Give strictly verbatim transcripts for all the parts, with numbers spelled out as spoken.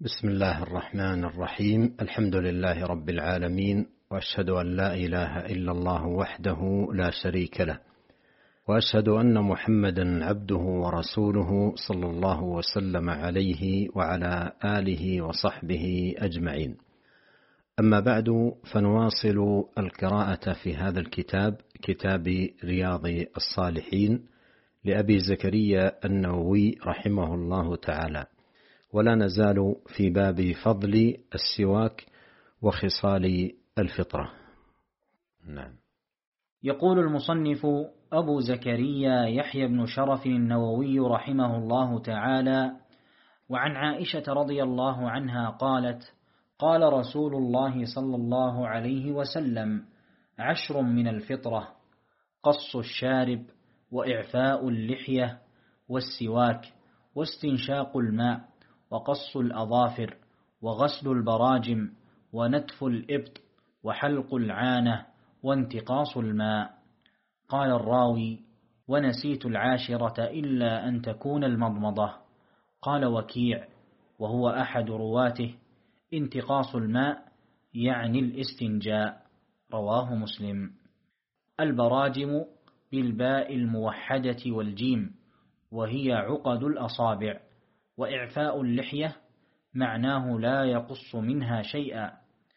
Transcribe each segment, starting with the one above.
بسم الله الرحمن الرحيم. الحمد لله رب العالمين، وأشهد أن لا إله إلا الله وحده لا شريك له، وأشهد أن محمدا عبده ورسوله صلى الله وسلم عليه وعلى آله وصحبه أجمعين. أما بعد، فنواصل القراءة في هذا الكتاب، كتاب رياض الصالحين لأبي زكريا النووي رحمه الله تعالى، ولا نزال في باب فضل السواك وخصال الفطرة. نعم. يقول المصنف أبو زكريا يحيى بن شرف النووي رحمه الله تعالى: وعن عائشة رضي الله عنها قالت: قال رسول الله صلى الله عليه وسلم: عشر من الفطرة: قص الشارب، وإعفاء اللحية، والسواك، واستنشاق الماء، وقص الأظافر، وغسل البراجم، ونتف الإبط، وحلق العانة، وانتقاص الماء. قال الراوي: ونسيت العاشرة إلا أن تكون المضمضة. قال وكيع وهو أحد رواته: انتقاص الماء يعني الاستنجاء. رواه مسلم. البراجم بالباء الموحدة والجيم، وهي عقد الأصابع. وإعفاء اللحية معناه لا يقص منها شيئا.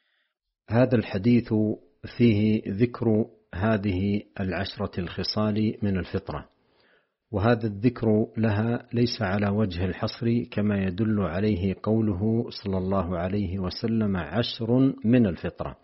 هذا الحديث فيه ذكر هذه العشرة الخصال من الفطرة، وهذا الذكر لها ليس على وجه الحصر كما يدل عليه قوله صلى الله عليه وسلم: عشر من الفطرة،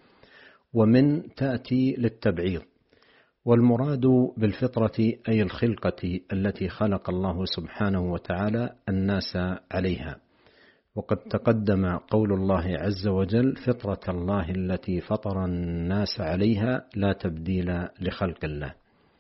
ومن تأتي للتبعيض، والمراد بالفطرة أي الخلقة التي خلق الله سبحانه وتعالى الناس عليها. وقد تقدم قول الله عز وجل: فطرة الله التي فطر الناس عليها لا تبديل لخلق الله.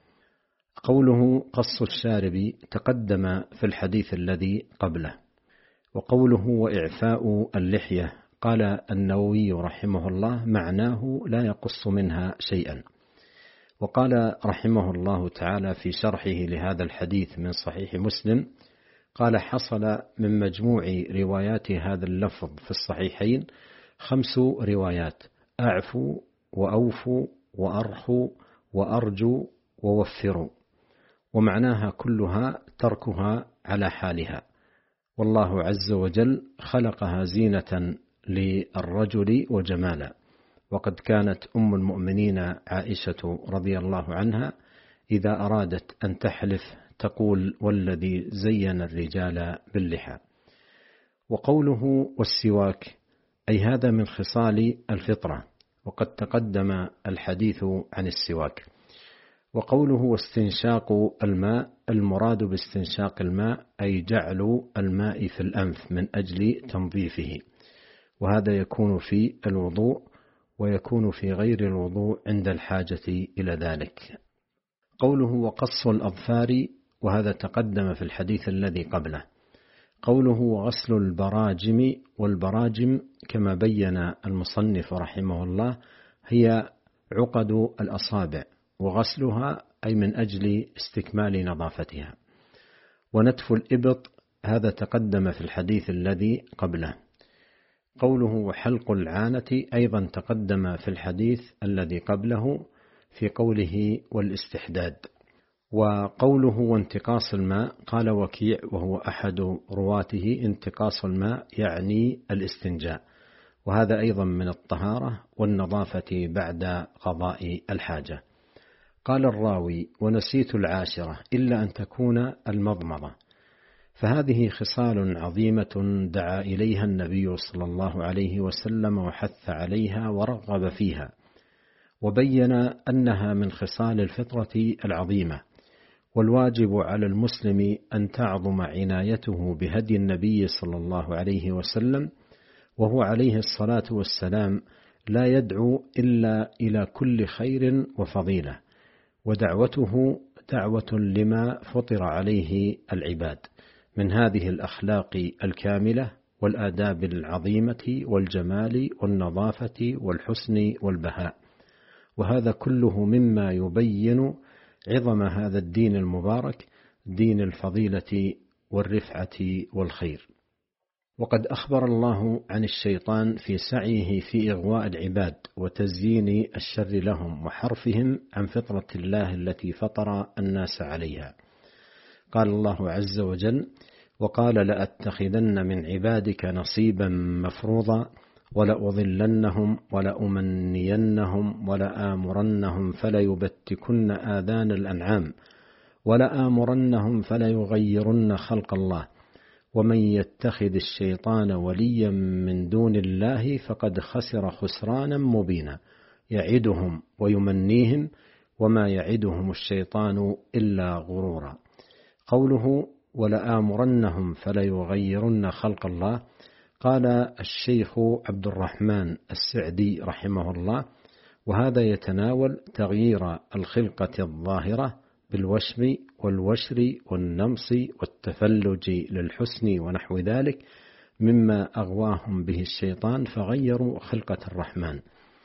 قوله قص الشارب تقدم في الحديث الذي قبله. وقوله وإعفاء اللحية قال النووي رحمه الله: معناه لا يقص منها شيئا. وقال رحمه الله تعالى في شرحه لهذا الحديث من صحيح مسلم: قال: حصل من مجموع روايات هذا اللفظ في الصحيحين خمس روايات: أعفوا، وأوفوا، وأرخوا، وأرجوا، ووفروا، ومعناها كلها تركها على حالها. والله عز وجل خلقها زينة للرجل وجمالا. وقد كانت أم المؤمنين عائشة رضي الله عنها إذا أرادت أن تحلف تقول: والذي زين الرجال باللحى. وقوله والسواك أي هذا من خصال الفطرة، وقد تقدم الحديث عن السواك. وقوله واستنشاق الماء، المراد باستنشاق الماء أي جعل الماء في الأنف من أجل تنظيفه، وهذا يكون في الوضوء ويكون في غير الوضوء عند الحاجة إلى ذلك. قوله وقص الأظفار، وهذا تقدم في الحديث الذي قبله. قوله وغسل البراجم، والبراجم كما بين المصنف رحمه الله هي عقد الأصابع، وغسلها أي من أجل استكمال نظافتها. ونتف الإبط هذا تقدم في الحديث الذي قبله. قوله وحلق العانة أيضا تقدم في الحديث الذي قبله في قوله والاستحداد. وقوله وانتقاص الماء قال وكيع وهو أحد رواته: انتقاص الماء يعني الاستنجاء، وهذا أيضا من الطهارة والنظافة بعد قضاء الحاجة. قال الراوي ونسيت العاشرة إلا أن تكون المضمضة، فهذه خصال عظيمة دعا إليها النبي صلى الله عليه وسلم وحث عليها ورغب فيها، وبين أنها من خصال الفطرة العظيمة. والواجب على المسلم أن تعظم عنايته بهدي النبي صلى الله عليه وسلم، وهو عليه الصلاة والسلام لا يدعو إلا إلى كل خير وفضيلة، ودعوته دعوة لما فطر عليه العباد من هذه الأخلاق الكاملة والآداب العظيمة والجمال والنظافة والحسن والبهاء، وهذا كله مما يبين عظم هذا الدين المبارك، دين الفضيلة والرفعة والخير. وقد أخبر الله عن الشيطان في سعيه في إغواء العباد وتزيين الشر لهم وحرفهم عن فطرة الله التي فطر الناس عليها. قال الله عز وجل: وقال لأتخذن من عبادك نصيبا مفروضا ولأضلنهم ولأمنينهم ولآمرنهم فليبتكن آذان الأنعام ولآمرنهم فليغيرن خلق الله ومن يتخذ الشيطان وليا من دون الله فقد خسر خسرانا مبينا يعدهم ويمنيهم وما يعدهم الشيطان إلا غرورا. قوله ولآمرنهم فليغيرن خلق الله، قال الشيخ عبد الرحمن السعدي رحمه الله: وهذا يتناول تغيير الخلقة الظاهرة بالوشم والوشر والنمص والتفلج للحسن ونحو ذلك مما أغواهم به الشيطان فغيروا خلقة الرحمن،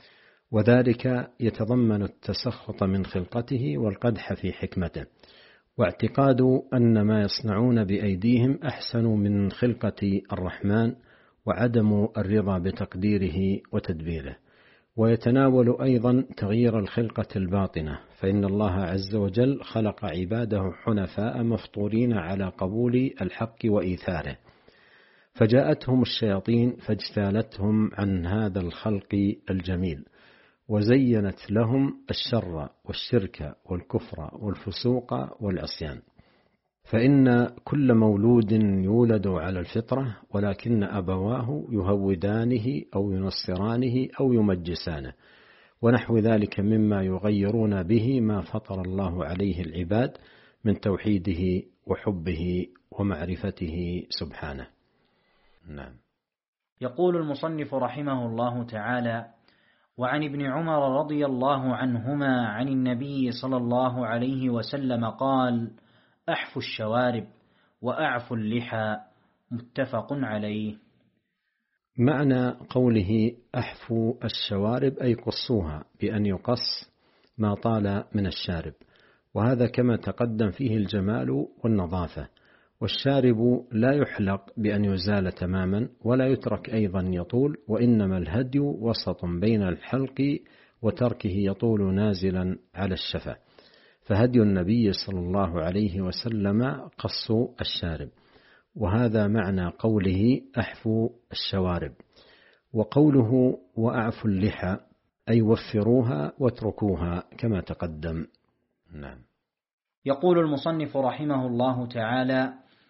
وذلك يتضمن التسخط من خلقته والقدح في حكمته، واعتقاد أن ما يصنعون بأيديهم أحسن من خلقة الرحمن، وعدم الرضا بتقديره وتدبيره. ويتناول أيضا تغيير الخلقة الباطنة، فإن الله عز وجل خلق عباده حنفاء مفطورين على قبول الحق وإيثاره، فجاءتهم الشياطين فاجتالتهم عن هذا الخلق الجميل، وزينت لهم الشر والشرك والكفر والفسوق والعصيان. فإن كل مولود يولد على الفطرة، ولكن أبواه يهودانه أو ينصرانه أو يمجسانه ونحو ذلك مما يغيرون به ما فطر الله عليه العباد من توحيده وحبه ومعرفته سبحانه. نعم. يقول المصنف رحمه الله تعالى: وعن ابن عمر رضي الله عنهما عن النبي صلى الله عليه وسلم قال: أحفوا الشوارب وأعفوا اللحى، متفق عليه. معنى قوله أحفوا الشوارب أي قصوها، بأن يقص ما طال من الشارب، وهذا كما تقدم فيه الجمال والنظافة. والشارب لا يحلق بأن يزال تماما ولا يترك أيضا يطول، وإنما الهدي وسط بين الحلق وتركه يطول نازلا على الشفة، فهدي النبي صلى الله عليه وسلم قص الشارب، وهذا معنى قوله أحفوا الشوارب. وقوله وأعفوا اللحى أي وفروها واتركوها كما تقدم. نعم. يقول المصنف رحمه الله تعالى: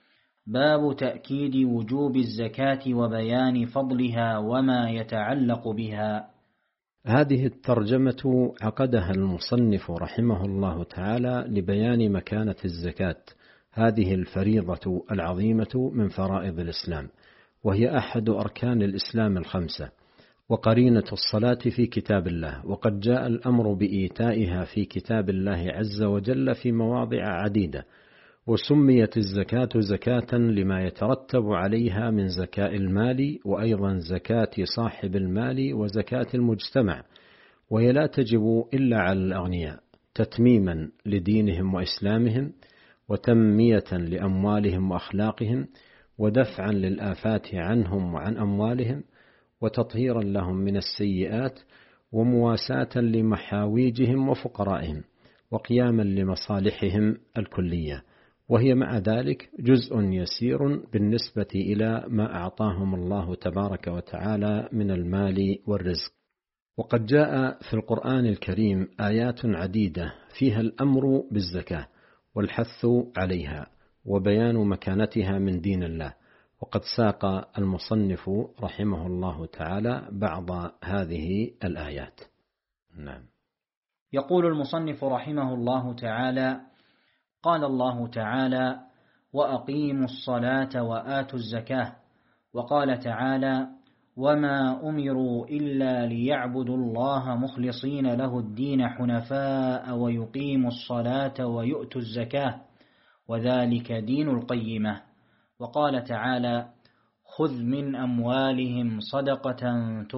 باب تأكيد وجوب الزكاة وبيان فضلها وما يتعلق بها. هذه الترجمة عقدها المصنف رحمه الله تعالى لبيان مكانة الزكاة، هذه الفريضة العظيمة من فرائض الإسلام، وهي أحد أركان الإسلام الخمسة، وقرينة الصلاة في كتاب الله، وقد جاء الأمر بإيتائها في كتاب الله عز وجل في مواضع عديدة، وسميت الزكاة زكاة لما يترتب عليها من زكاة المال، وأيضا زكاة صاحب المال وزكاة المجتمع، وهي لا تجب إلا على الأغنياء تتميما لدينهم وإسلامهم، وتنمية لأموالهم وأخلاقهم، ودفعا للآفات عنهم وعن أموالهم، وتطهيرا لهم من السيئات، ومواساة لمحاويجهم وفقرائهم، وقياما لمصالحهم الكلية، وهي مع ذلك جزء يسير بالنسبة إلى ما أعطاهم الله تبارك وتعالى من المال والرزق. وقد جاء في القرآن الكريم آيات عديدة فيها الأمر بالزكاة والحث عليها وبيان مكانتها من دين الله، وقد ساق المصنف رحمه الله تعالى بعض هذه الآيات. نعم. يقول المصنف رحمه الله تعالى: قال الله تعالى: وأقيموا الصلاة وآتوا الزكاة. وقال تعالى: وما أمروا إلا ليعبدوا الله مخلصين له الدين حنفاء ويقيموا الصلاة ويؤتوا الزكاة وذلك دين القيمة. وقال تعالى: خذ من أموالهم صدقة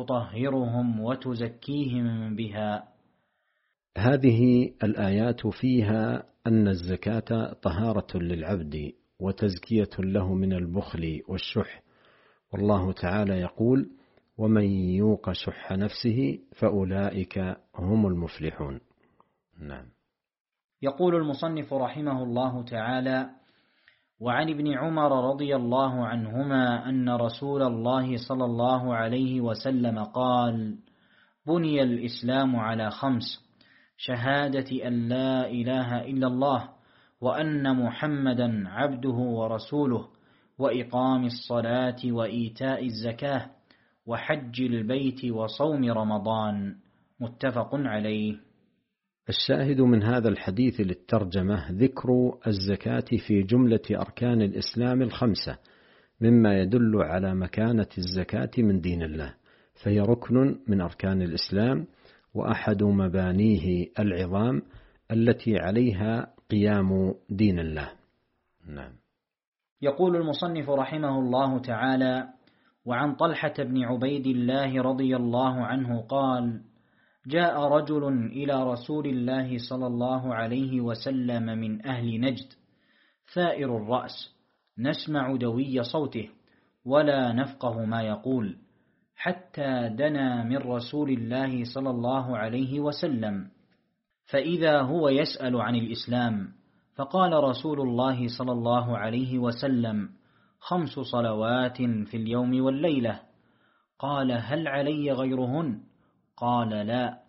تطهرهم وتزكيهم بها. هذه الآيات فيها أن الزكاة طهارة للعبد وتزكية له من البخل والشح، والله تعالى يقول: ومن يوق شح نفسه فأولئك هم المفلحون. نعم. يقول المصنف رحمه الله تعالى: وعن ابن عمر رضي الله عنهما أن رسول الله صلى الله عليه وسلم قال: بني الإسلام على خمس: شهادة أن لا إله إلا الله وأن محمدا عبده ورسوله، وإقام الصلاة وإيتاء الزكاة وحج البيت وصوم رمضان. متفق عليه. الشاهد من هذا الحديث للترجمة ذكر الزكاة في جملة أركان الإسلام الخمسة، مما يدل على مكانة الزكاة من دين الله، فهي ركن من أركان الإسلام وأحد مبانيه العظام التي عليها قيام دين الله. نعم. يقول المصنف رحمه الله تعالى: وعن طلحة بن عبيد الله رضي الله عنه قال: جاء رجل إلى رسول الله صلى الله عليه وسلم من أهل نجد ثائر الرأس، نسمع دوي صوته ولا نفقه ما يقول، حتى دنا من رسول الله صلى الله عليه وسلم، فإذا هو يسأل عن الإسلام، فقال رسول الله صلى الله عليه وسلم: خمس صلوات في اليوم والليلة. قال: هل علي غيرهن؟ قال: لا،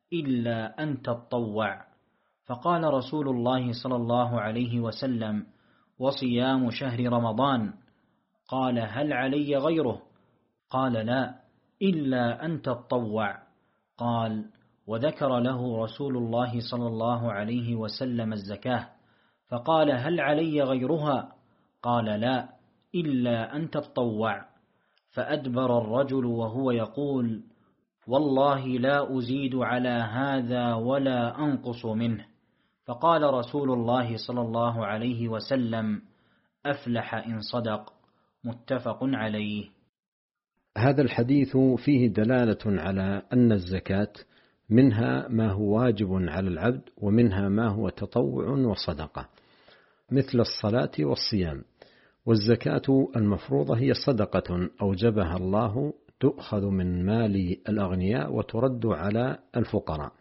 إلا أن تطوع. فقال رسول الله صلى الله عليه وسلم: وصيام شهر رمضان. قال: هل علي غيره؟ قال: لا، إلا أن تطوع. قال: وذكر له رسول الله صلى الله عليه وسلم الزكاة، فقال: هل علي غيرها؟ قال: لا، إلا أن تطوع. فأدبر الرجل وهو يقول: والله لا أزيد على هذا ولا أنقص منه. فقال رسول الله صلى الله عليه وسلم: أفلح إن صدق. متفق عليه. هذا الحديث فيه دلالة على أن الزكاة منها ما هو واجب على العبد، ومنها ما هو تطوع وصدقة، مثل الصلاة والصيام. والزكاة المفروضة هي صدقة أوجبها الله، تؤخذ من مال الأغنياء وترد على الفقراء،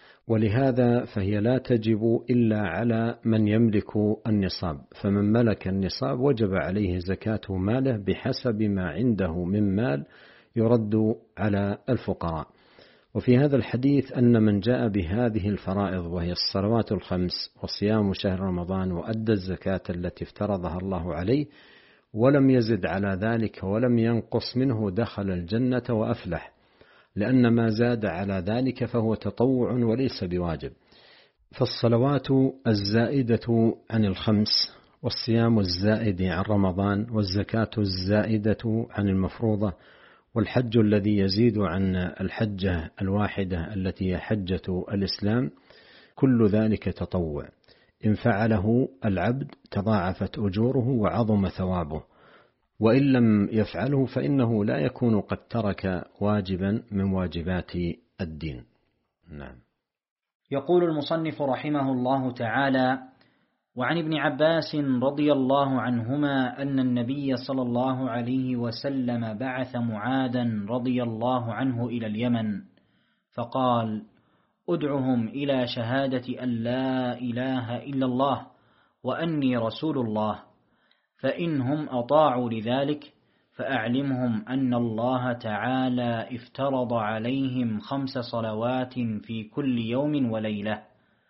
ولهذا فهي لا تجب إلا على من يملك النصاب، فمن ملك النصاب وجب عليه زكاة ماله بحسب ما عنده من مال يرد على الفقراء. وفي هذا الحديث أن من جاء بهذه الفرائض وهي الصلوات الخمس وصيام شهر رمضان وأدى الزكاة التي افترضها الله عليه ولم يزد على ذلك ولم ينقص منه دخل الجنة وأفلح، لأن ما زاد على ذلك فهو تطوع وليس بواجب. فالصلوات الزائدة عن الخمس والصيام الزائد عن رمضان والزكاة الزائدة عن المفروضة والحج الذي يزيد عن الحجة الواحدة التي هي حجة الإسلام، كل ذلك تطوع، إن فعله العبد تضاعفت أجوره وعظم ثوابه، وإن لم يفعله فإنه لا يكون قد ترك واجبا من واجبات الدين. نعم. يقول المصنف رحمه الله تعالى: وعن ابن عباس رضي الله عنهما أن النبي صلى الله عليه وسلم بعث معاذا رضي الله عنه إلى اليمن، فقال: أدعهم إلى شهادة أن لا إله إلا الله وأني رسول الله، فإنهم أطاعوا لذلك فأعلمهم أن الله تعالى افترض عليهم خمس صلوات في كل يوم وليلة،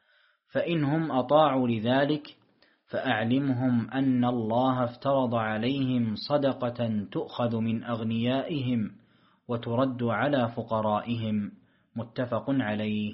فإنهم أطاعوا لذلك فأعلمهم أن الله افترض عليهم صدقة تؤخذ من أغنيائهم وترد على فقرائهم. متفق عليه.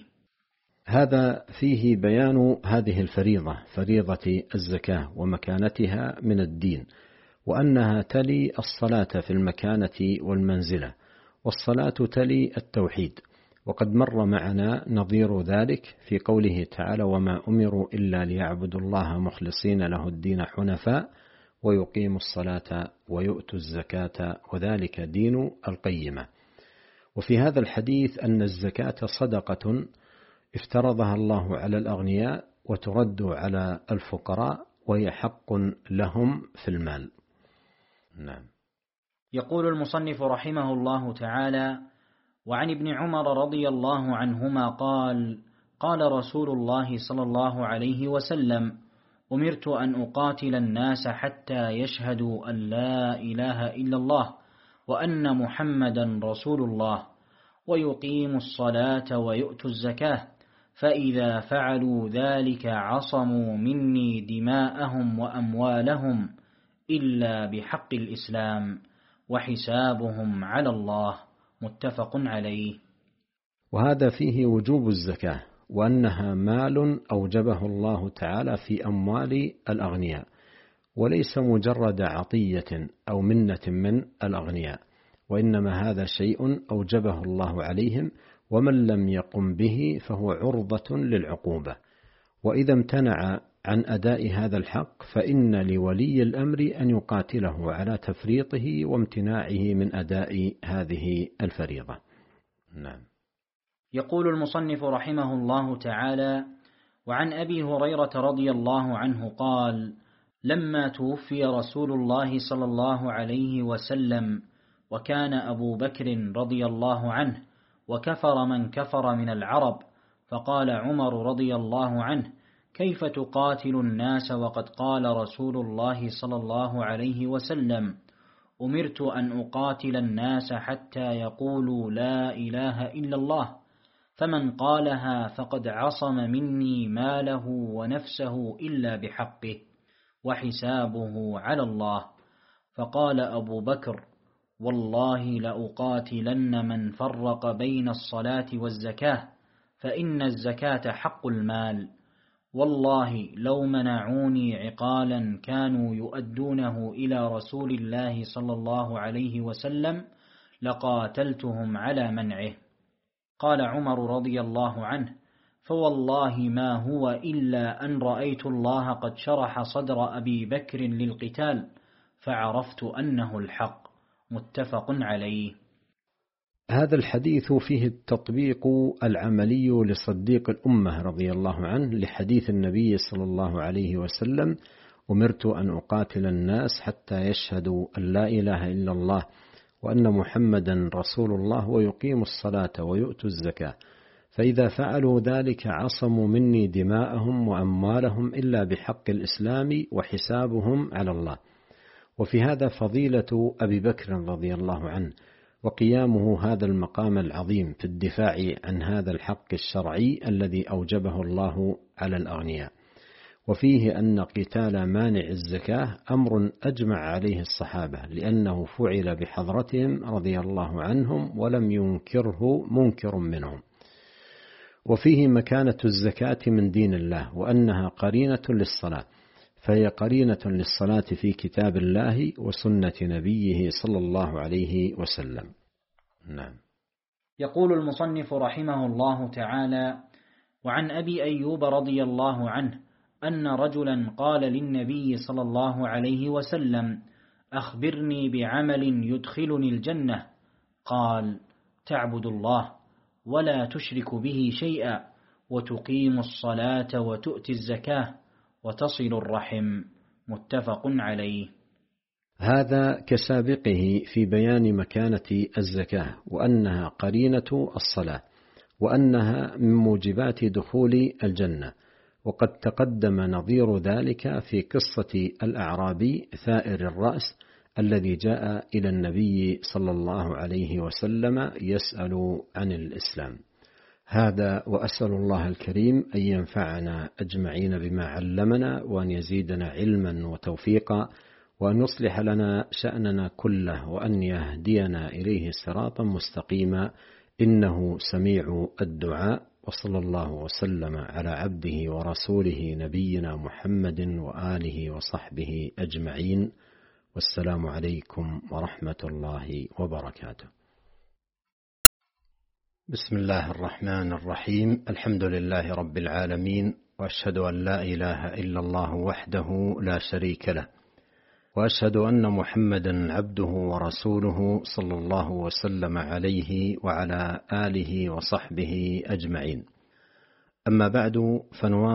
هذا فيه بيان هذه الفريضة، فريضة الزكاة، ومكانتها من الدين، وأنها تلي الصلاة في المكانة والمنزلة، والصلاة تلي التوحيد. وقد مر معنا نظير ذلك في قوله تعالى: وما أمروا إلا ليعبدوا الله مخلصين له الدين حنفاء ويقيموا الصلاة ويؤتوا الزكاة وذلك دين القيمة. وفي هذا الحديث أن الزكاة صدقة افترضها الله على الأغنياء وترد على الفقراء، وهي حق لهم في المال. نعم. يقول المصنف رحمه الله تعالى: وعن ابن عمر رضي الله عنهما قال: قال رسول الله صلى الله عليه وسلم: أمرت أن أقاتل الناس حتى يشهدوا أن لا إله إلا الله وأن محمدا رسول الله ويقيموا الصلاة ويؤتوا الزكاة، فإذا فعلوا ذلك عصموا مني دماءهم وأموالهم إلا بحق الإسلام وحسابهم على الله. متفق عليه. وهذا فيه وجوب الزكاة، وأنها مال أوجبه الله تعالى في أموال الأغنياء، وليس مجرد عطية أو منة من الأغنياء، وإنما هذا شيء أوجبه الله عليهم، ومن لم يقم به فهو عرضة للعقوبة. وإذا امتنع عن أداء هذا الحق فإن لولي الأمر أن يقاتله على تفريطه وامتناعه من أداء هذه الفريضة. نعم. يقول المصنف رحمه الله تعالى: وعن أبي هريرة رضي الله عنه قال: لما توفي رسول الله صلى الله عليه وسلم وكان أبو بكر رضي الله عنه وكفر من كفر من العرب، فقال عمر رضي الله عنه: كيف تقاتل الناس وقد قال رسول الله صلى الله عليه وسلم: أمرت أن أقاتل الناس حتى يقولوا لا إله إلا الله، فمن قالها فقد عصم مني ماله ونفسه إلا بحقه وحسابه على الله. فقال أبو بكر: والله لأقاتلن من فرق بين الصلاة والزكاة، فإن الزكاة حق المال، والله لو منعوني عقالا كانوا يؤدونه إلى رسول الله صلى الله عليه وسلم لقاتلتهم على منعه. قال عمر رضي الله عنه: فوالله ما هو إلا أن رأيت الله قد شرح صدر أبي بكر للقتال فعرفت أنه الحق. متفق عليه. هذا الحديث فيه التطبيق العملي لصديق الأمة رضي الله عنه لحديث النبي صلى الله عليه وسلم: أمرت أن أقاتل الناس حتى يشهدوا أن لا إله إلا الله وأن محمدا رسول الله ويقيموا الصلاة ويؤتوا الزكاة، فإذا فعلوا ذلك عصموا مني دماءهم وأموالهم إلا بحق الإسلام وحسابهم على الله. وفي هذا فضيلة أبي بكر رضي الله عنه، وقيامه هذا المقام العظيم في الدفاع عن هذا الحق الشرعي الذي أوجبه الله على الأغنياء. وفيه أن قتال مانع الزكاة أمر أجمع عليه الصحابة، لأنه فعل بحضرتهم رضي الله عنهم ولم ينكره منكر منهم. وفيه مكانة الزكاة من دين الله، وأنها قرينة للصلاة، فهي قرينة للصلاة في كتاب الله وسنة نبيه صلى الله عليه وسلم. نعم. يقول المصنف رحمه الله تعالى: وعن أبي أيوب رضي الله عنه أن رجلا قال للنبي صلى الله عليه وسلم: أخبرني بعمل يدخلني الجنة. قال: تعبد الله ولا تشرك به شيئا وتقيم الصلاة وتؤتي الزكاة وتصل الرحم. متفق عليه. هذا كسابقه في بيان مكانة الزكاة، وأنها قرينة الصلاة، وأنها من موجبات دخول الجنة. وقد تقدم نظير ذلك في قصة الأعرابي ثائر الرأس الذي جاء إلى النبي صلى الله عليه وسلم يسأل عن الإسلام. هذا، وأسأل الله الكريم أن ينفعنا أجمعين بما علمنا، وأن يزيدنا علما وتوفيقا، وأن يصلح لنا شأننا كله، وأن يهدينا إليه صراطا مستقيما، إنه سميع الدعاء. وصلى الله وسلم على عبده ورسوله نبينا محمد وآله وصحبه أجمعين، والسلام عليكم ورحمة الله وبركاته. بسم الله الرحمن الرحيم. الحمد لله رب العالمين، وأشهد أن لا إله إلا الله وحده لا شريك له، وأشهد أن محمدا عبده ورسوله صلى الله وسلم عليه وعلى آله وصحبه أجمعين. أما بعد،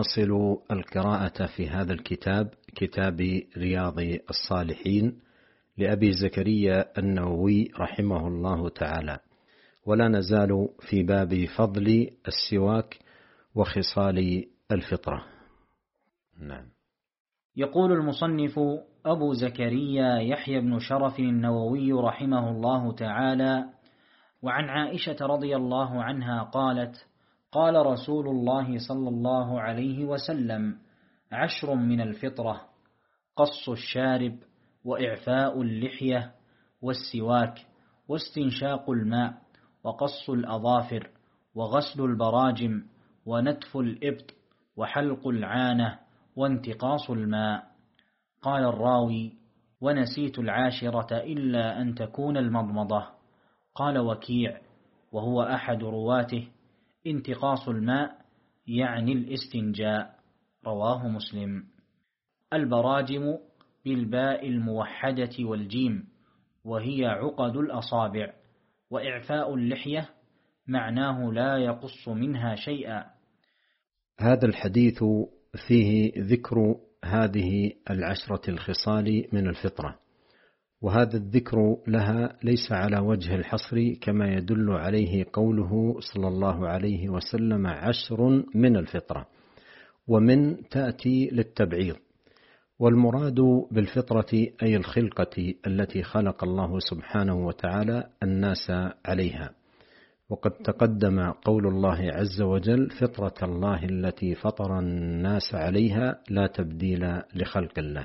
فنواصل القراءة في هذا الكتاب، كتاب رياض الصالحين لأبي زكريا النووي رحمه الله تعالى. ولا نزال في باب فضل السواك وخصال الفطرة. نعم. يقول المصنف أبو زكريا يحيى بن شرف النووي رحمه الله تعالى: وعن عائشة رضي الله عنها قالت: قال رسول الله صلى الله عليه وسلم: عشر من الفطرة: قص الشارب، وإعفاء اللحية، والسواك، واستنشاق الماء، وقص الأظافر، وغسل البراجم، ونتف الإبط، وحلق العانة، وانتقاص الماء. قال الراوي: ونسيت العاشرة إلا أن تكون المضمضة. قال وكيع وهو أحد رواته: انتقاص الماء يعني الاستنجاء. رواه مسلم. البراجم بالباء الموحدة والجيم، وهي عقد الأصابع. وإعفاء اللحية معناه لا يقص منها شيئا. هذا الحديث فيه ذكر هذه العشرة الخصال من الفطرة، وهذا الذكر لها ليس على وجه الحصر كما يدل عليه قوله صلى الله عليه وسلم: عشر من الفطرة، ومن تأتي للتبعيض. والمراد بالفطرة أي الخلقة التي خلق الله سبحانه وتعالى الناس عليها. وقد تقدم قول الله عز وجل: فطرة الله التي فطر الناس عليها لا تبديل لخلق الله.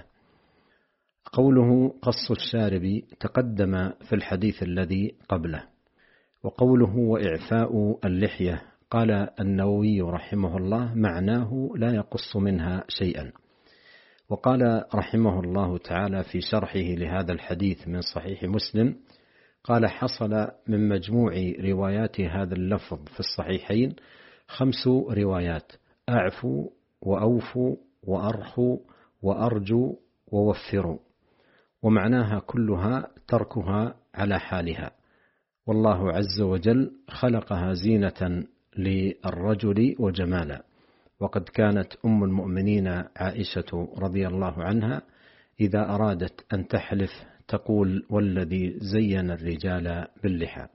قوله قص الشارب تقدم في الحديث الذي قبله. وقوله وإعفاء اللحية قال النووي رحمه الله: معناه لا يقص منها شيئا. وقال رحمه الله تعالى في شرحه لهذا الحديث من صحيح مسلم: قال: حصل من مجموع روايات هذا اللفظ في الصحيحين خمس روايات: أعفوا، وأوفوا، وأرخوا، وأرجوا، ووفروا. ومعناها كلها تركها على حالها، والله عز وجل خلقها زينة للرجل وجمالا. وقد كانت أم المؤمنين عائشة رضي الله عنها إذا أرادت أن تحلف تقول: والذي زين الرجال باللحى.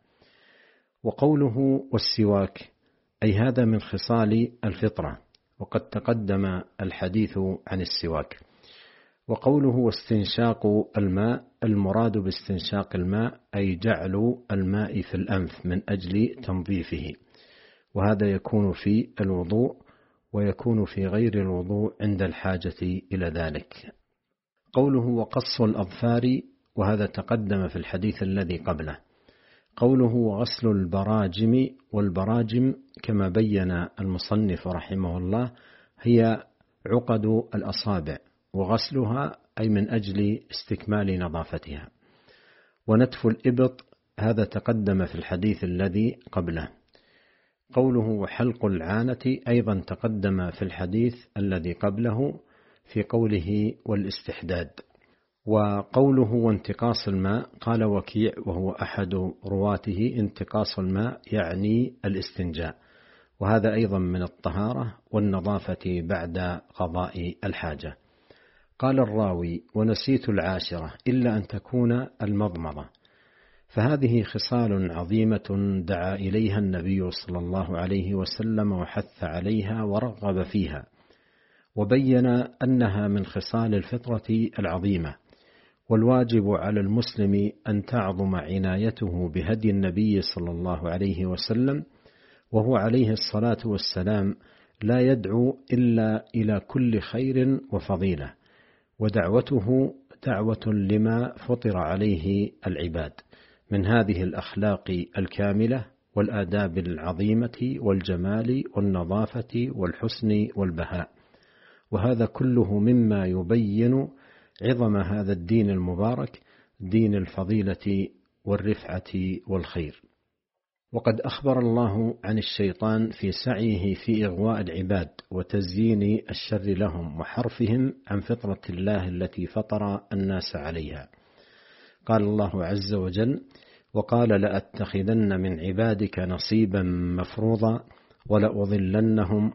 وقوله والسواك أي هذا من خصال الفطرة، وقد تقدم الحديث عن السواك. وقوله واستنشاق الماء، المراد باستنشاق الماء أي جعل الماء في الأنف من أجل تنظيفه، وهذا يكون في الوضوء ويكون في غير الوضوء عند الحاجة إلى ذلك. قوله وقص الأظفار، وهذا تقدم في الحديث الذي قبله. قوله وغسل البراجم، والبراجم كما بين المصنف رحمه الله هي عقد الأصابع، وغسلها أي من أجل استكمال نظافتها. ونتف الإبط هذا تقدم في الحديث الذي قبله. قوله وحلق العانة أيضا تقدم في الحديث الذي قبله في قوله والاستحداد. وقوله وانتقاص الماء قال وكيع وهو أحد رواته: انتقاص الماء يعني الاستنجاء، وهذا أيضا من الطهارة والنظافة بعد قضاء الحاجة. قال الراوي ونسيت العاشرة إلا أن تكون المضمضة، فهذه خصال عظيمة دعا إليها النبي صلى الله عليه وسلم وحث عليها ورغب فيها، وبين أنها من خصال الفطرة العظيمة. والواجب على المسلم أن تعظم عنايته بهدي النبي صلى الله عليه وسلم، وهو عليه الصلاة والسلام لا يدعو إلا إلى كل خير وفضيلة، ودعوته دعوة لما فطر عليه العباد من هذه الأخلاق الكاملة والآداب العظيمة والجمال والنظافة والحسن والبهاء. وهذا كله مما يبين عظم هذا الدين المبارك، دين الفضيلة والرفعة والخير. وقد أخبر الله عن الشيطان في سعيه في إغواء العباد وتزيين الشر لهم وحرفهم عن فطرة الله التي فطر الناس عليها. قال الله عز وجل: وقال لأتخذن من عبادك نصيبا مفروضا ولأضلنهم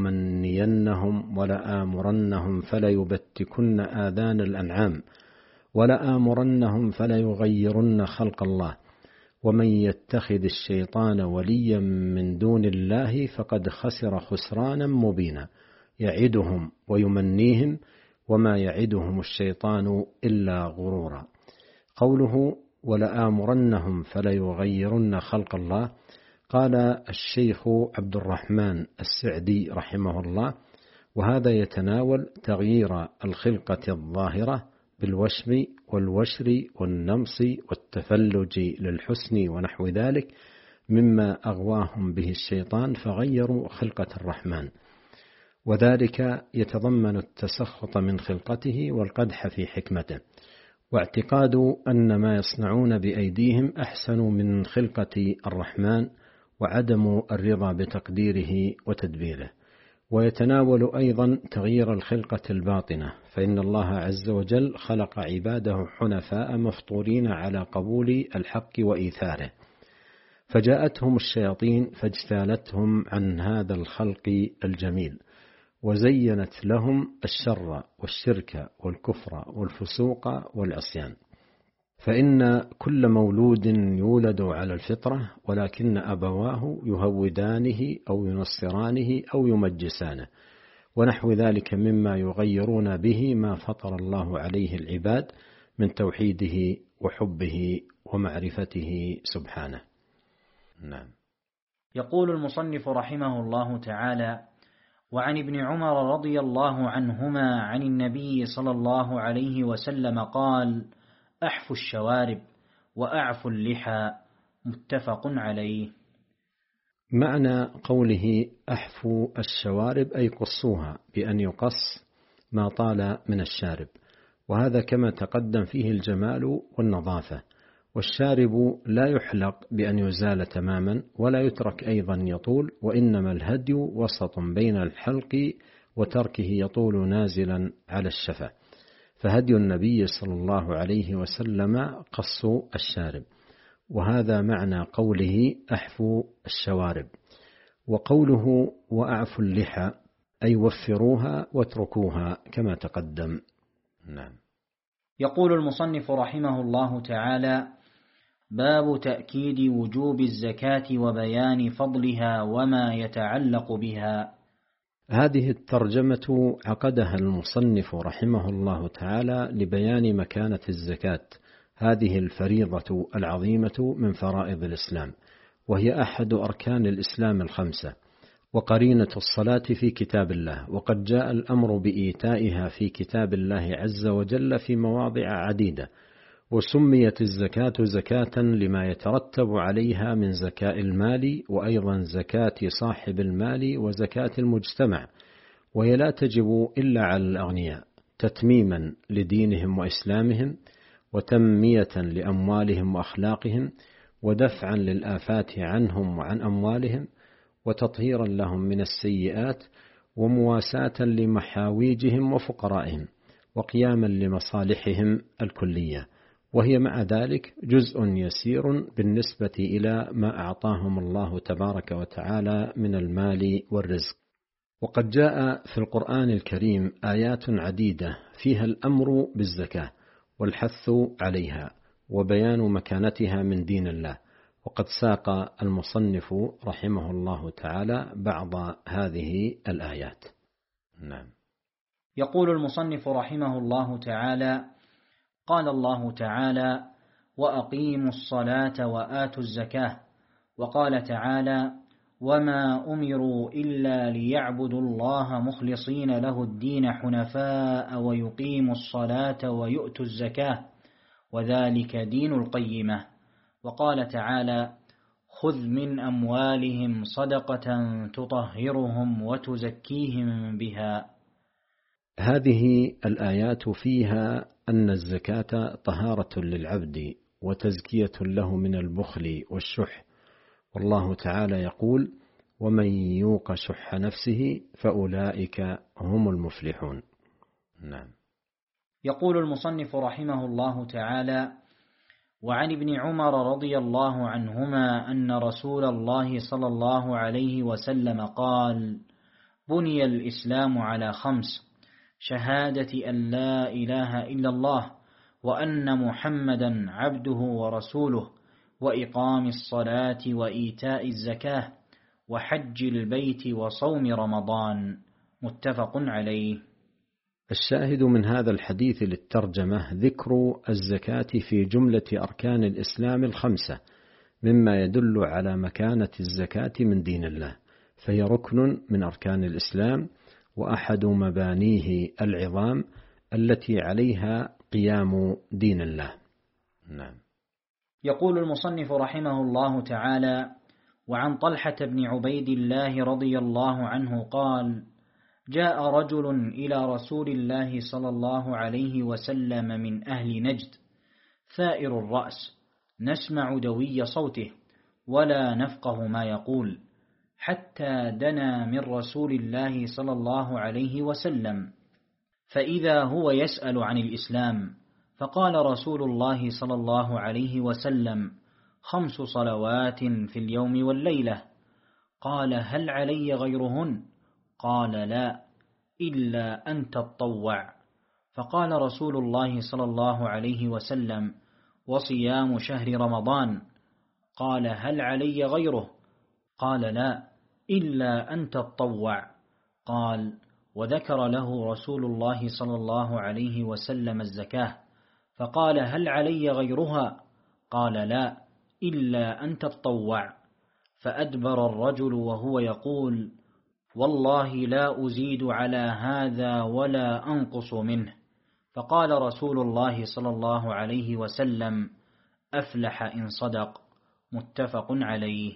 ولأمنينهم ولآمرنهم فليبتكن آذان الأنعام ولآمرنهم فليغيرن خلق الله ومن يتخذ الشيطان وليا من دون الله فقد خسر خسرانا مبينا يعدهم ويمنيهم وما يعدهم الشيطان إلا غرورا. قوله ولآمرنهم فليغيرن خلق الله، قال الشيخ عبد الرحمن السعدي رحمه الله: وهذا يتناول تغيير الخلقة الظاهرة بالوشم والوشر والنمص والتفلج للحسن ونحو ذلك مما أغواهم به الشيطان فغيروا خلقة الرحمن، وذلك يتضمن التسخط من خلقته والقدح في حكمته، واعتقاد أن ما يصنعون بأيديهم أحسن من خلقة الرحمن، وعدم الرضا بتقديره وتدبيره. ويتناول أيضا تغيير الخلقة الباطنة، فإن الله عز وجل خلق عباده حنفاء مفطورين على قبول الحق وإيثاره، فجاءتهم الشياطين فاجتالتهم عن هذا الخلق الجميل، وزينت لهم الشر والشرك والكفر والفسوق والعصيان. فإن كل مولود يولد على الفطرة، ولكن أبواه يهودانه أو ينصرانه أو يمجسانه ونحو ذلك مما يغيرون به ما فطر الله عليه العباد من توحيده وحبه ومعرفته سبحانه. نعم. يقول المصنف رحمه الله تعالى: وعن ابن عمر رضي الله عنهما عن النبي صلى الله عليه وسلم قال: أحفوا الشوارب وأعفوا اللحى، متفق عليه. معنى قوله أحفوا الشوارب أي قصوها، بأن يقص ما طال من الشارب، وهذا كما تقدم فيه الجمال والنظافة. والشارب لا يحلق بأن يزال تماما، ولا يترك أيضا يطول، وإنما الهدي وسط بين الحلق وتركه يطول نازلا على الشفة، فهدي النبي صلى الله عليه وسلم قص الشارب، وهذا معنى قوله أحفوا الشوارب. وقوله وأعفوا اللحى أي وفروها واتركوها كما تقدم. نعم. يقول المصنف رحمه الله تعالى: باب تأكيد وجوب الزكاة وبيان فضلها وما يتعلق بها. هذه الترجمة عقدها المصنف رحمه الله تعالى لبيان مكانة الزكاة، هذه الفريضة العظيمة من فرائض الإسلام، وهي أحد أركان الإسلام الخمسة، وقرينة الصلاة في كتاب الله، وقد جاء الأمر بإيتائها في كتاب الله عز وجل في مواضع عديدة. وسميت الزكاة زكاة لما يترتب عليها من زكاة المال، وأيضا زكاة صاحب المال وزكاة المجتمع، وهي لا تجب إلا على الأغنياء تتميما لدينهم وإسلامهم، وتنمية لأموالهم وأخلاقهم، ودفعا للآفات عنهم وعن أموالهم، وتطهيرا لهم من السيئات، ومواساة لمحاويجهم وفقرائهم، وقياما لمصالحهم الكلية، وهي مع ذلك جزء يسير بالنسبة إلى ما أعطاهم الله تبارك وتعالى من المال والرزق. وقد جاء في القرآن الكريم آيات عديدة فيها الأمر بالزكاة والحث عليها وبيان مكانتها من دين الله، وقد ساق المصنف رحمه الله تعالى بعض هذه الآيات. نعم. يقول المصنف رحمه الله تعالى: قال الله تعالى: وأقيموا الصلاة وآتوا الزكاة. وقال تعالى: وما أمروا إلا ليعبدوا الله مخلصين له الدين حنفاء ويقيموا الصلاة ويؤتوا الزكاة وذلك دين القيمة. وقال تعالى: خذ من أموالهم صدقة تطهرهم وتزكيهم بها. هذه الآيات فيها أن الزكاة طهارة للعبد وتزكية له من البخل والشح، والله تعالى يقول: ومن يوق شح نفسه فأولئك هم المفلحون. نعم. يقول المصنف رحمه الله تعالى: وعن ابن عمر رضي الله عنهما أن رسول الله صلى الله عليه وسلم قال: بني الإسلام على خمس: شهادة أن لا إله إلا الله، وأن محمدا عبده ورسوله، وإقام الصلاة وإيتاء الزكاة وحج البيت وصوم رمضان. متفق عليه. الشاهد من هذا الحديث للترجمة ذكر الزكاة في جملة أركان الإسلام الخمسة، مما يدل على مكانة الزكاة من دين الله، فهي ركن من أركان الإسلام وأحد مبانيه العظام التي عليها قيام دين الله. نعم. يقول المصنف رحمه الله تعالى: وعن طلحة بن عبيد الله رضي الله عنه قال: جاء رجل إلى رسول الله صلى الله عليه وسلم من أهل نجد ثائر الرأس، نسمع دوي صوته ولا نفقه ما يقول، حتى دنا من رسول الله صلى الله عليه وسلم، فإذا هو يسأل عن الإسلام، فقال رسول الله صلى الله عليه وسلم: خمس صلوات في اليوم والليلة. قال: هل علي غيرهن؟ قال: لا، إلا أن تطوع. فقال رسول الله صلى الله عليه وسلم: وصيام شهر رمضان. قال: هل علي غيره؟ قال: لا، إلا أن تطوع. قال: وذكر له رسول الله صلى الله عليه وسلم الزكاة، فقال: هل علي غيرها؟ قال: لا، إلا أن تطوع. فأدبر الرجل وهو يقول: والله لا أزيد على هذا ولا أنقص منه. فقال رسول الله صلى الله عليه وسلم: أفلح إن صدق. متفق عليه.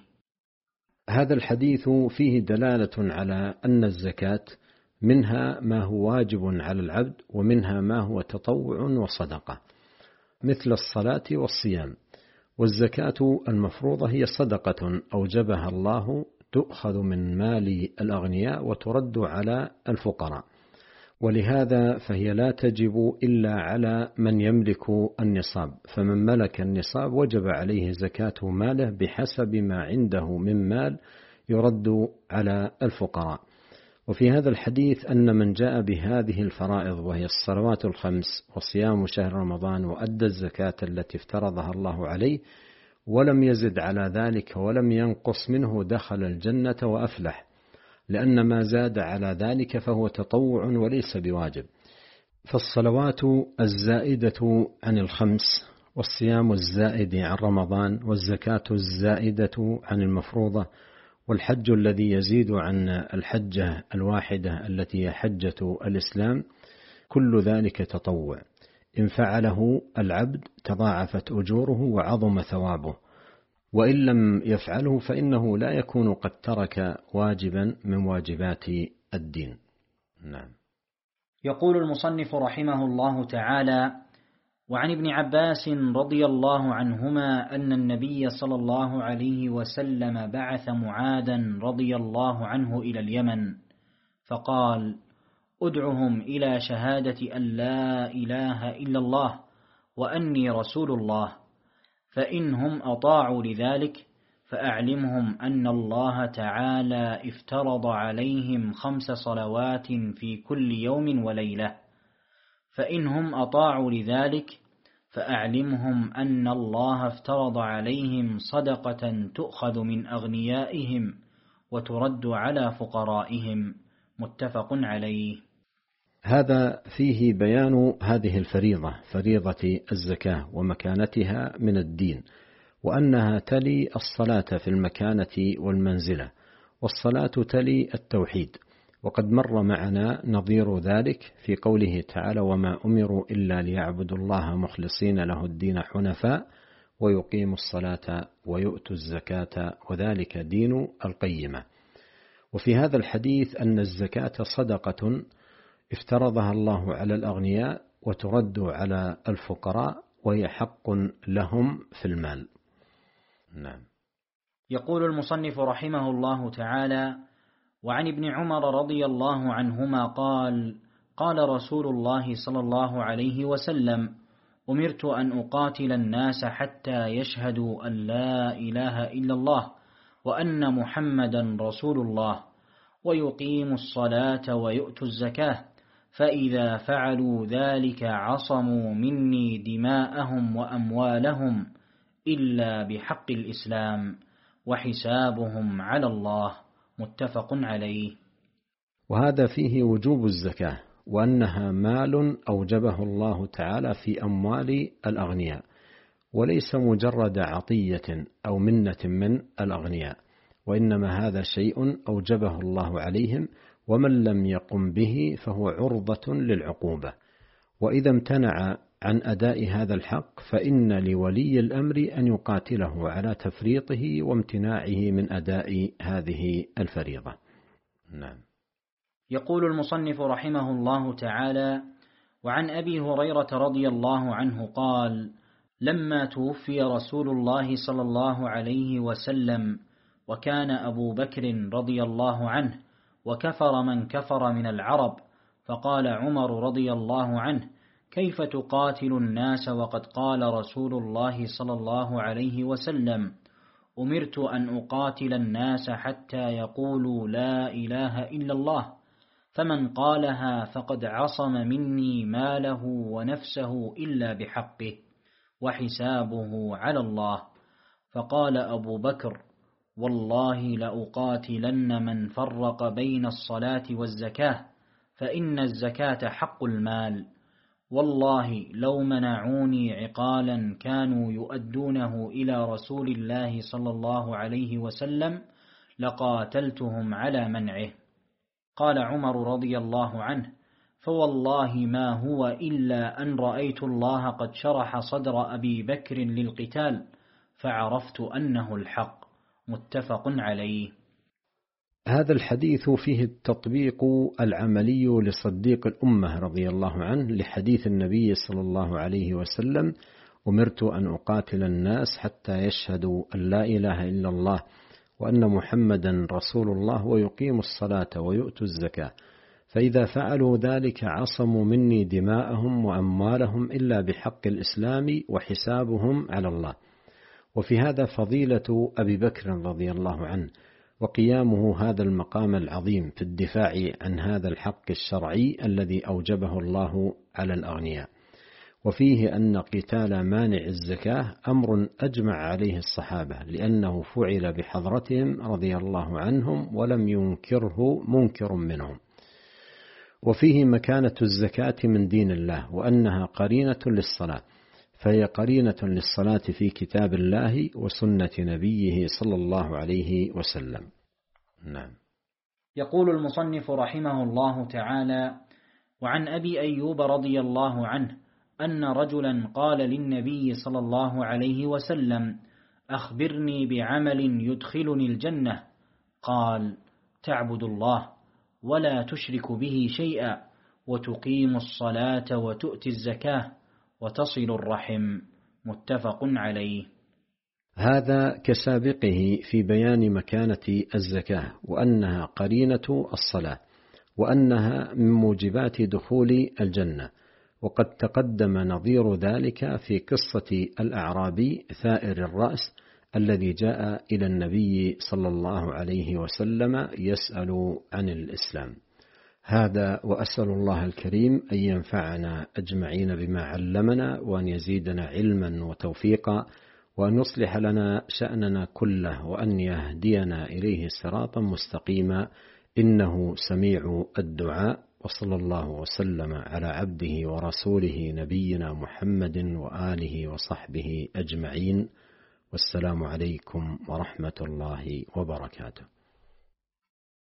هذا الحديث فيه دلالة على أن الزكاة منها ما هو واجب على العبد، ومنها ما هو تطوع وصدقة، مثل الصلاة والصيام. والزكاة المفروضة هي صدقة أوجبها الله، تؤخذ من مال الأغنياء وترد على الفقراء، ولهذا فهي لا تجب إلا على من يملك النصاب، فمن ملك النصاب وجب عليه زكاة ماله بحسب ما عنده من مال يرد على الفقراء. وفي هذا الحديث أن من جاء بهذه الفرائض وهي الصلوات الخمس وصيام شهر رمضان وأدى الزكاة التي افترضها الله عليه ولم يزد على ذلك ولم ينقص منه دخل الجنة وأفلح، لأن ما زاد على ذلك فهو تطوع وليس بواجب. فالصلوات الزائدة عن الخمس والصيام الزائد عن رمضان والزكاة الزائدة عن المفروضة والحج الذي يزيد عن الحجة الواحدة التي هي حجة الإسلام، كل ذلك تطوع، إن فعله العبد تضاعفت أجوره وعظم ثوابه، وإن لم يفعله فإنه لا يكون قد ترك واجبا من واجبات الدين. نعم. يقول المصنف رحمه الله تعالى: وعن ابن عباس رضي الله عنهما أن النبي صلى الله عليه وسلم بعث معاذا رضي الله عنه إلى اليمن، فقال: أدعهم إلى شهادة أن لا إله إلا الله وأني رسول الله، فإنهم أطاعوا لذلك فأعلمهم أن الله تعالى افترض عليهم خمس صلوات في كل يوم وليلة، فإنهم أطاعوا لذلك فأعلمهم أن الله افترض عليهم صدقة تؤخذ من أغنيائهم وترد على فقرائهم. متفق عليه. هذا فيه بيان هذه الفريضة، فريضة الزكاة، ومكانتها من الدين، وأنها تلي الصلاة في المكانة والمنزلة، والصلاة تلي التوحيد. وقد مر معنا نظير ذلك في قوله تعالى: وما أمروا إلا ليعبدوا الله مخلصين له الدين حنفاء ويقيموا الصلاة ويؤتوا الزكاة وذلك دين القيمة. وفي هذا الحديث أن الزكاة صدقة افترضها الله على الأغنياء وترد على الفقراء، وهي حق لهم في المال. نعم. يقول المصنف رحمه الله تعالى: وعن ابن عمر رضي الله عنهما قال: قال رسول الله صلى الله عليه وسلم: أمرت أن أقاتل الناس حتى يشهدوا أن لا إله إلا الله وأن محمدا رسول الله ويقيموا الصلاة ويؤتوا الزكاة، فإذا فعلوا ذلك عصموا مني دماءهم وأموالهم إلا بحق الإسلام وحسابهم على الله. متفق عليه. وهذا فيه وجوب الزكاة، وأنها مال أوجبه الله تعالى في أموال الأغنياء، وليس مجرد عطية أو منة من الأغنياء، وإنما هذا شيء أوجبه الله عليهم، ومن لم يقم به فهو عرضة للعقوبة. وإذا امتنع عن أداء هذا الحق فإن لولي الأمر أن يقاتله على تفريطه وامتناعه من أداء هذه الفريضة. نعم. يقول المصنف رحمه الله تعالى: وعن أبي هريرة رضي الله عنه قال: لما توفي رسول الله صلى الله عليه وسلم وكان أبو بكر رضي الله عنه وكفر من كفر من العرب، فقال عمر رضي الله عنه: كيف تقاتل الناس وقد قال رسول الله صلى الله عليه وسلم: أمرت أن أقاتل الناس حتى يقولوا لا إله إلا الله، فمن قالها فقد عصم مني ماله ونفسه إلا بحقه وحسابه على الله. فقال أبو بكر: والله لأقاتلن من فرق بين الصلاة والزكاة، فإن الزكاة حق المال، والله لو منعوني عقالا كانوا يؤدونه إلى رسول الله صلى الله عليه وسلم لقاتلتهم على منعه. قال عمر رضي الله عنه: فوالله ما هو إلا أن رأيت الله قد شرح صدر أبي بكر للقتال فعرفت أنه الحق. متفق عليه. هذا الحديث فيه التطبيق العملي لصديق الأمة رضي الله عنه لحديث النبي صلى الله عليه وسلم: أمرت أن أقاتل الناس حتى يشهدوا أن لا إله إلا الله وأن محمدا رسول الله ويقيموا الصلاة ويؤتوا الزكاة، فإذا فعلوا ذلك عصموا مني دماءهم وأموالهم إلا بحق الإسلام وحسابهم على الله. وفي هذا فضيلة أبي بكر رضي الله عنه وقيامه هذا المقام العظيم في الدفاع عن هذا الحق الشرعي الذي أوجبه الله على الأغنياء. وفيه أن قتال مانع الزكاة أمر أجمع عليه الصحابة، لأنه فعل بحضرتهم رضي الله عنهم ولم ينكره منكر منهم. وفيه مكانة الزكاة من دين الله، وأنها قرينة للصلاة، فهي قرينة للصلاة في كتاب الله وسنة نبيه صلى الله عليه وسلم. نعم. يقول المصنف رحمه الله تعالى: وعن أبي أيوب رضي الله عنه أن رجلا قال للنبي صلى الله عليه وسلم: أخبرني بعمل يدخلني الجنة. قال: تعبد الله ولا تشرك به شيئا وتقيم الصلاة وتؤتي الزكاة وتصل الرحم. متفق عليه. هذا كسابقه في بيان مكانة الزكاة، وأنها قرينة الصلاة، وأنها من موجبات دخول الجنة. وقد تقدم نظير ذلك في قصة الأعرابي ثائر الرأس الذي جاء إلى النبي صلى الله عليه وسلم يسأل عن الإسلام. هذا، وأسأل الله الكريم أن ينفعنا أجمعين بما علمنا، وأن يزيدنا علما وتوفيقا، وأن يصلح لنا شأننا كله، وأن يهدينا إليه صراطا مستقيما، إنه سميع الدعاء. وصلى الله وسلم على عبده ورسوله نبينا محمد وآله وصحبه أجمعين، والسلام عليكم ورحمة الله وبركاته.